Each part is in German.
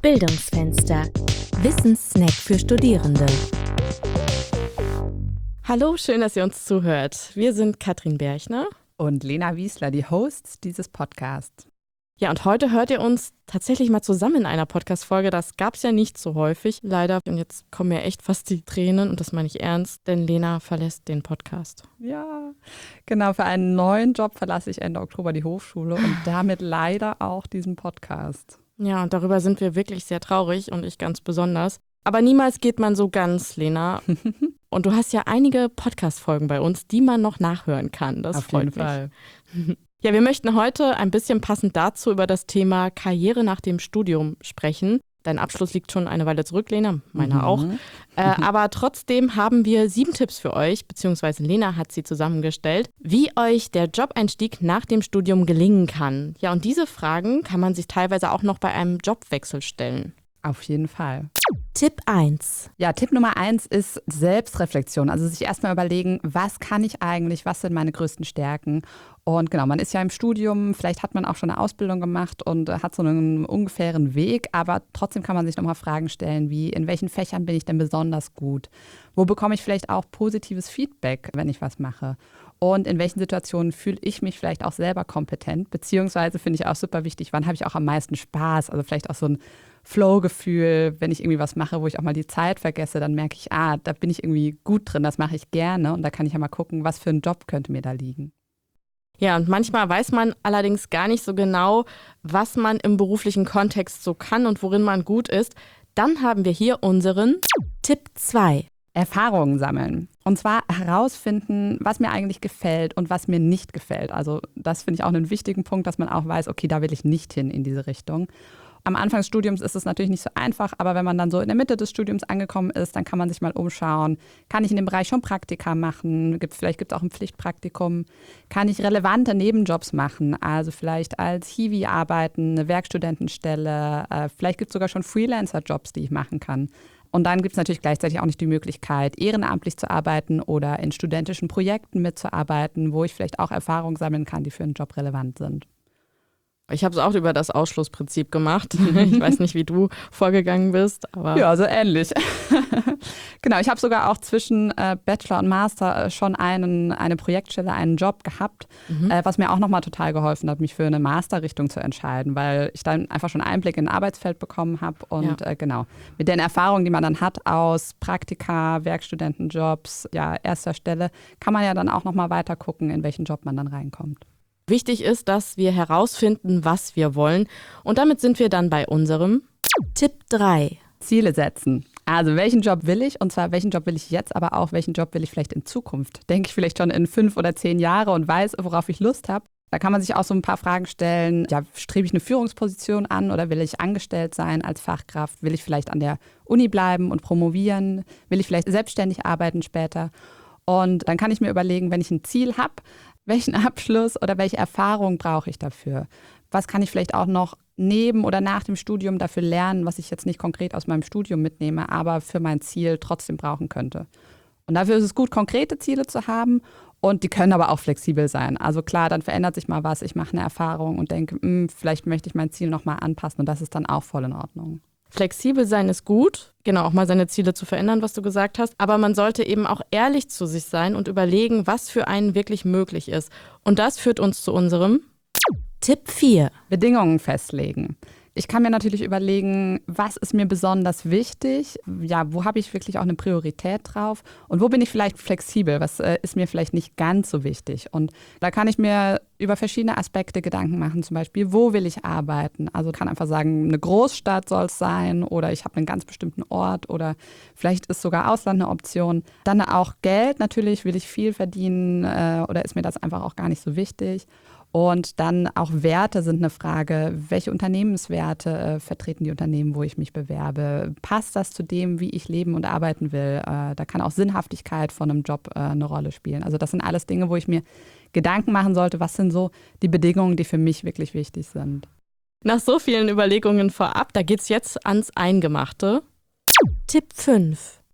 Bildungsfenster. Wissenssnack für Studierende. Hallo, schön, dass ihr uns zuhört. Wir sind Katrin Berchner und Lena Wiesler, die Hosts dieses Podcasts. Ja, und heute hört ihr uns tatsächlich mal zusammen in einer Podcast-Folge. Das gab es ja nicht so häufig, leider. Und jetzt kommen mir echt fast die Tränen und das meine ich ernst, denn Lena verlässt den Podcast. Ja, genau. Für einen neuen Job verlasse ich Ende Oktober die Hochschule und damit leider auch diesen Podcast. Ja, und darüber sind wir wirklich sehr traurig und ich ganz besonders. Aber niemals geht man so ganz, Lena. Und du hast ja einige Podcast-Folgen bei uns, die man noch nachhören kann. Das freut mich. Auf jeden Fall. Ja, wir möchten heute ein bisschen passend dazu über das Thema Karriere nach dem Studium sprechen. Dein Abschluss liegt schon eine Weile zurück, Lena, meiner auch. Aber trotzdem haben wir 7 Tipps für euch, beziehungsweise Lena hat sie zusammengestellt, wie euch der Jobeinstieg nach dem Studium gelingen kann. Ja, und diese Fragen kann man sich teilweise auch noch bei einem Jobwechsel stellen. Auf jeden Fall. Tipp 1. Ja, Tipp Nummer 1 ist Selbstreflexion. Also sich erstmal überlegen, was kann ich eigentlich, was sind meine größten Stärken? Und genau, man ist ja im Studium, vielleicht hat man auch schon eine Ausbildung gemacht und hat so einen ungefähren Weg, aber trotzdem kann man sich nochmal Fragen stellen, wie in welchen Fächern bin ich denn besonders gut? Wo bekomme ich vielleicht auch positives Feedback, wenn ich was mache? Und in welchen Situationen fühle ich mich vielleicht auch selber kompetent? Beziehungsweise finde ich auch super wichtig, wann habe ich auch am meisten Spaß? Also vielleicht auch so ein Flow-Gefühl, wenn ich irgendwie was mache, wo ich auch mal die Zeit vergesse, dann merke ich, da bin ich irgendwie gut drin, das mache ich gerne. Und da kann ich ja mal gucken, was für ein Job könnte mir da liegen. Ja, und manchmal weiß man allerdings gar nicht so genau, was man im beruflichen Kontext so kann und worin man gut ist. Dann haben wir hier unseren Tipp 2. Erfahrungen sammeln. Und zwar herausfinden, was mir eigentlich gefällt und was mir nicht gefällt. Also das finde ich auch einen wichtigen Punkt, dass man auch weiß, okay, da will ich nicht hin in diese Richtung. Am Anfang des Studiums ist es natürlich nicht so einfach, aber wenn man dann so in der Mitte des Studiums angekommen ist, dann kann man sich mal umschauen. Kann ich in dem Bereich schon Praktika machen? Vielleicht gibt es auch ein Pflichtpraktikum. Kann ich relevante Nebenjobs machen? Also vielleicht als Hiwi arbeiten, eine Werkstudentenstelle. Vielleicht gibt es sogar schon Freelancer-Jobs, die ich machen kann. Und dann gibt es natürlich gleichzeitig auch nicht die Möglichkeit, ehrenamtlich zu arbeiten oder in studentischen Projekten mitzuarbeiten, wo ich vielleicht auch Erfahrungen sammeln kann, die für einen Job relevant sind. Ich habe es auch über das Ausschlussprinzip gemacht. Ich weiß nicht, wie du vorgegangen bist. Aber ja, so ähnlich. Genau, ich habe sogar auch zwischen Bachelor und Master schon eine Projektstelle, einen Job gehabt, was mir auch nochmal total geholfen hat, mich für eine Masterrichtung zu entscheiden, weil ich dann einfach schon Einblick in ein Arbeitsfeld bekommen habe. Und genau, mit den Erfahrungen, die man dann hat aus Praktika, Werkstudentenjobs, erster Stelle, kann man ja dann auch nochmal weiter gucken, in welchen Job man dann reinkommt. Wichtig ist, dass wir herausfinden, was wir wollen. Und damit sind wir dann bei unserem Tipp 3. Ziele setzen. Also welchen Job will ich? Und zwar welchen Job will ich jetzt, aber auch welchen Job will ich vielleicht in Zukunft? Denke ich vielleicht schon in 5 oder 10 Jahre und weiß, worauf ich Lust habe. Da kann man sich auch so ein paar Fragen stellen. Ja, strebe ich eine Führungsposition an oder will ich angestellt sein als Fachkraft? Will ich vielleicht an der Uni bleiben und promovieren? Will ich vielleicht selbstständig arbeiten später? Und dann kann ich mir überlegen, wenn ich ein Ziel habe, welchen Abschluss oder welche Erfahrung brauche ich dafür? Was kann ich vielleicht auch noch neben oder nach dem Studium dafür lernen, was ich jetzt nicht konkret aus meinem Studium mitnehme, aber für mein Ziel trotzdem brauchen könnte? Und dafür ist es gut, konkrete Ziele zu haben und die können aber auch flexibel sein. Also klar, dann verändert sich mal was, ich mache eine Erfahrung und denke, vielleicht möchte ich mein Ziel nochmal anpassen und das ist dann auch voll in Ordnung. Flexibel sein ist gut, genau, auch mal seine Ziele zu verändern, was du gesagt hast. Aber man sollte eben auch ehrlich zu sich sein und überlegen, was für einen wirklich möglich ist. Und das führt uns zu unserem Tipp 4. Bedingungen festlegen. Ich kann mir natürlich überlegen, was ist mir besonders wichtig? Ja, wo habe ich wirklich auch eine Priorität drauf? Und wo bin ich vielleicht flexibel? Was ist mir vielleicht nicht ganz so wichtig? Und da kann ich mir über verschiedene Aspekte Gedanken machen. Zum Beispiel, wo will ich arbeiten? Also kann einfach sagen, eine Großstadt soll es sein oder ich habe einen ganz bestimmten Ort oder vielleicht ist sogar Ausland eine Option. Dann auch Geld. Natürlich will ich viel verdienen oder ist mir das einfach auch gar nicht so wichtig? Und dann auch Werte sind eine Frage. Welche Unternehmenswerte vertreten die Unternehmen, wo ich mich bewerbe? Passt das zu dem, wie ich leben und arbeiten will? Da kann auch Sinnhaftigkeit von einem Job eine Rolle spielen. Also das sind alles Dinge, wo ich mir Gedanken machen sollte, was sind so die Bedingungen, die für mich wirklich wichtig sind. Nach so vielen Überlegungen vorab, da geht's jetzt ans Eingemachte. Tipp 5.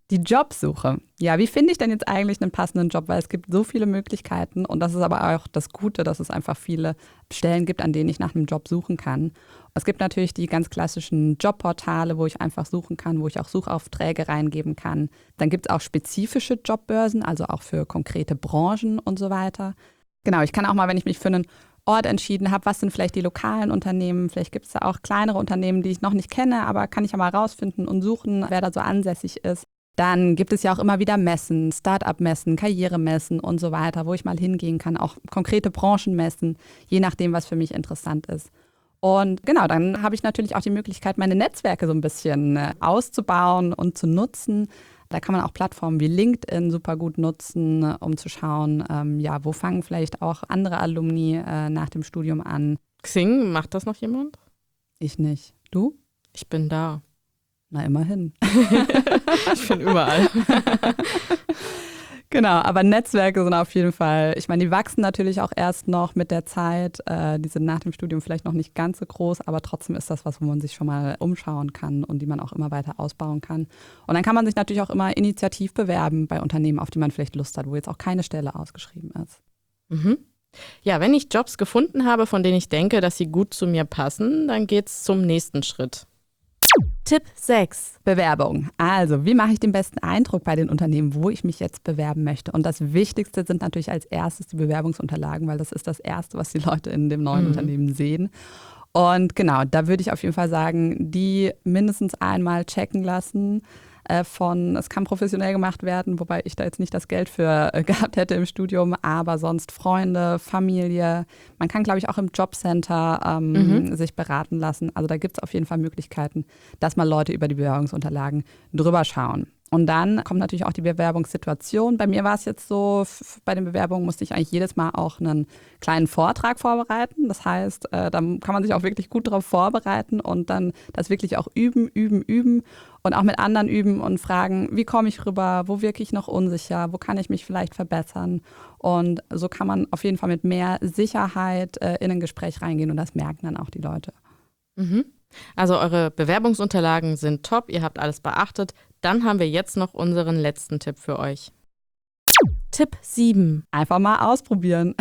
Die Jobsuche. Ja, wie finde ich denn jetzt eigentlich einen passenden Job? Weil es gibt so viele Möglichkeiten und das ist aber auch das Gute, dass es einfach viele Stellen gibt, an denen ich nach einem Job suchen kann. Es gibt natürlich die ganz klassischen Jobportale, wo ich einfach suchen kann, wo ich auch Suchaufträge reingeben kann. Dann gibt es auch spezifische Jobbörsen, also auch für konkrete Branchen und so weiter. Genau, ich kann auch mal, wenn ich mich für einen Ort entschieden habe, was sind vielleicht die lokalen Unternehmen, vielleicht gibt es da auch kleinere Unternehmen, die ich noch nicht kenne, aber kann ich ja mal rausfinden und suchen, wer da so ansässig ist. Dann gibt es ja auch immer wieder Messen, Start-up-Messen, Karrieremessen und so weiter, wo ich mal hingehen kann, auch konkrete Branchenmessen, je nachdem, was für mich interessant ist. Und genau, dann habe ich natürlich auch die Möglichkeit, meine Netzwerke so ein bisschen auszubauen und zu nutzen. Da kann man auch Plattformen wie LinkedIn super gut nutzen, um zu schauen, wo fangen vielleicht auch andere Alumni nach dem Studium an. Xing, macht das noch jemand? Ich nicht. Du? Ich bin da. Na, immerhin. Ich bin überall. Genau, aber Netzwerke sind auf jeden Fall, ich meine, die wachsen natürlich auch erst noch mit der Zeit. Die sind nach dem Studium vielleicht noch nicht ganz so groß, aber trotzdem ist das was, wo man sich schon mal umschauen kann und die man auch immer weiter ausbauen kann. Und dann kann man sich natürlich auch immer initiativ bewerben bei Unternehmen, auf die man vielleicht Lust hat, wo jetzt auch keine Stelle ausgeschrieben ist. Mhm. Ja, wenn ich Jobs gefunden habe, von denen ich denke, dass sie gut zu mir passen, dann geht's zum nächsten Schritt. Tipp 6. Bewerbung. Also, wie mache ich den besten Eindruck bei den Unternehmen, wo ich mich jetzt bewerben möchte? Und das Wichtigste sind natürlich als erstes die Bewerbungsunterlagen, weil das ist das Erste, was die Leute in dem neuen Unternehmen sehen. Und genau, da würde ich auf jeden Fall sagen, die mindestens einmal checken lassen. Es kann professionell gemacht werden, wobei ich da jetzt nicht das Geld für gehabt hätte im Studium, aber sonst Freunde, Familie. Man kann, glaube ich, auch im Jobcenter sich beraten lassen. Also da gibt es auf jeden Fall Möglichkeiten, dass mal Leute über die Bewerbungsunterlagen drüber schauen. Und dann kommt natürlich auch die Bewerbungssituation. Bei mir war es jetzt so, bei den Bewerbungen musste ich eigentlich jedes Mal auch einen kleinen Vortrag vorbereiten. Das heißt, da kann man sich auch wirklich gut darauf vorbereiten und dann das wirklich auch üben und auch mit anderen üben und fragen, wie komme ich rüber, wo wirke ich noch unsicher, wo kann ich mich vielleicht verbessern. Und so kann man auf jeden Fall mit mehr Sicherheit in ein Gespräch reingehen und das merken dann auch die Leute. Mhm. Also eure Bewerbungsunterlagen sind top, ihr habt alles beachtet. Dann haben wir jetzt noch unseren letzten Tipp für euch. Tipp 7. Einfach mal ausprobieren.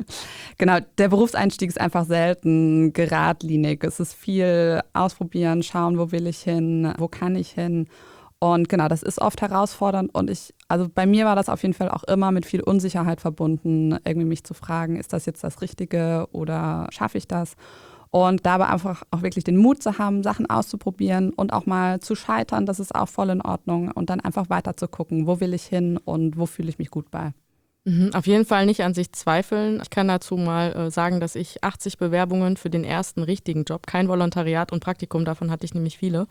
Genau, der Berufseinstieg ist einfach selten geradlinig. Es ist viel ausprobieren, schauen, wo will ich hin, wo kann ich hin. Und genau, das ist oft herausfordernd und also bei mir war das auf jeden Fall auch immer mit viel Unsicherheit verbunden, irgendwie mich zu fragen, ist das jetzt das Richtige oder schaffe ich das? Und dabei einfach auch wirklich den Mut zu haben, Sachen auszuprobieren und auch mal zu scheitern, das ist auch voll in Ordnung. Und dann einfach weiter zu gucken, wo will ich hin und wo fühle ich mich gut bei. Auf jeden Fall nicht an sich zweifeln. Ich kann dazu mal sagen, dass ich 80 Bewerbungen für den ersten richtigen Job, kein Volontariat und Praktikum, davon hatte ich nämlich viele,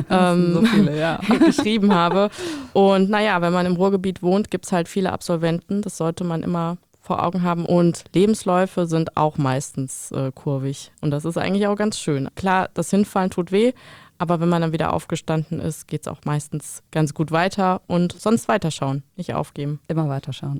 so viele, ja. geschrieben habe. Und naja, wenn man im Ruhrgebiet wohnt, gibt es halt viele Absolventen. Das sollte man immer vor Augen haben und Lebensläufe sind auch meistens kurvig und das ist eigentlich auch ganz schön. Klar, das Hinfallen tut weh, aber wenn man dann wieder aufgestanden ist, geht es auch meistens ganz gut weiter und sonst weiterschauen, nicht aufgeben. Immer weiterschauen.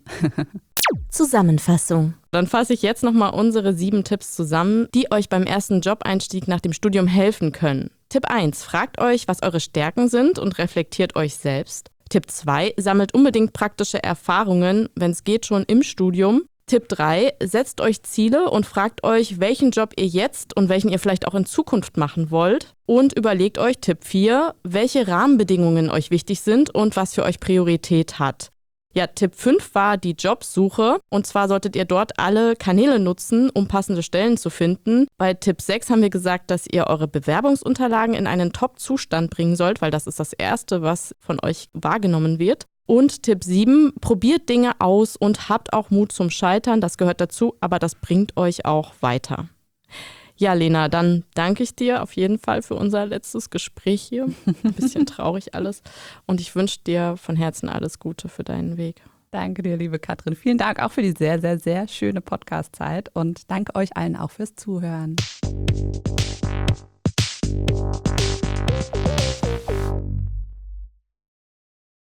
Zusammenfassung. Dann fasse ich jetzt nochmal unsere 7 Tipps zusammen, die euch beim ersten Jobeinstieg nach dem Studium helfen können. Tipp 1, fragt euch, was eure Stärken sind und reflektiert euch selbst. Tipp 2, sammelt unbedingt praktische Erfahrungen, wenn es geht schon im Studium. Tipp 3, setzt euch Ziele und fragt euch, welchen Job ihr jetzt und welchen ihr vielleicht auch in Zukunft machen wollt. Und überlegt euch, Tipp 4, welche Rahmenbedingungen euch wichtig sind und was für euch Priorität hat. Ja, Tipp 5 war die Jobsuche und zwar solltet ihr dort alle Kanäle nutzen, um passende Stellen zu finden. Bei Tipp 6 haben wir gesagt, dass ihr eure Bewerbungsunterlagen in einen Top-Zustand bringen sollt, weil das ist das Erste, was von euch wahrgenommen wird. Und Tipp 7, probiert Dinge aus und habt auch Mut zum Scheitern, das gehört dazu, aber das bringt euch auch weiter. Ja, Lena, dann danke ich dir auf jeden Fall für unser letztes Gespräch hier. Ein bisschen traurig alles. Und ich wünsche dir von Herzen alles Gute für deinen Weg. Danke dir, liebe Katrin. Vielen Dank auch für die sehr, sehr, sehr schöne Podcast-Zeit und danke euch allen auch fürs Zuhören.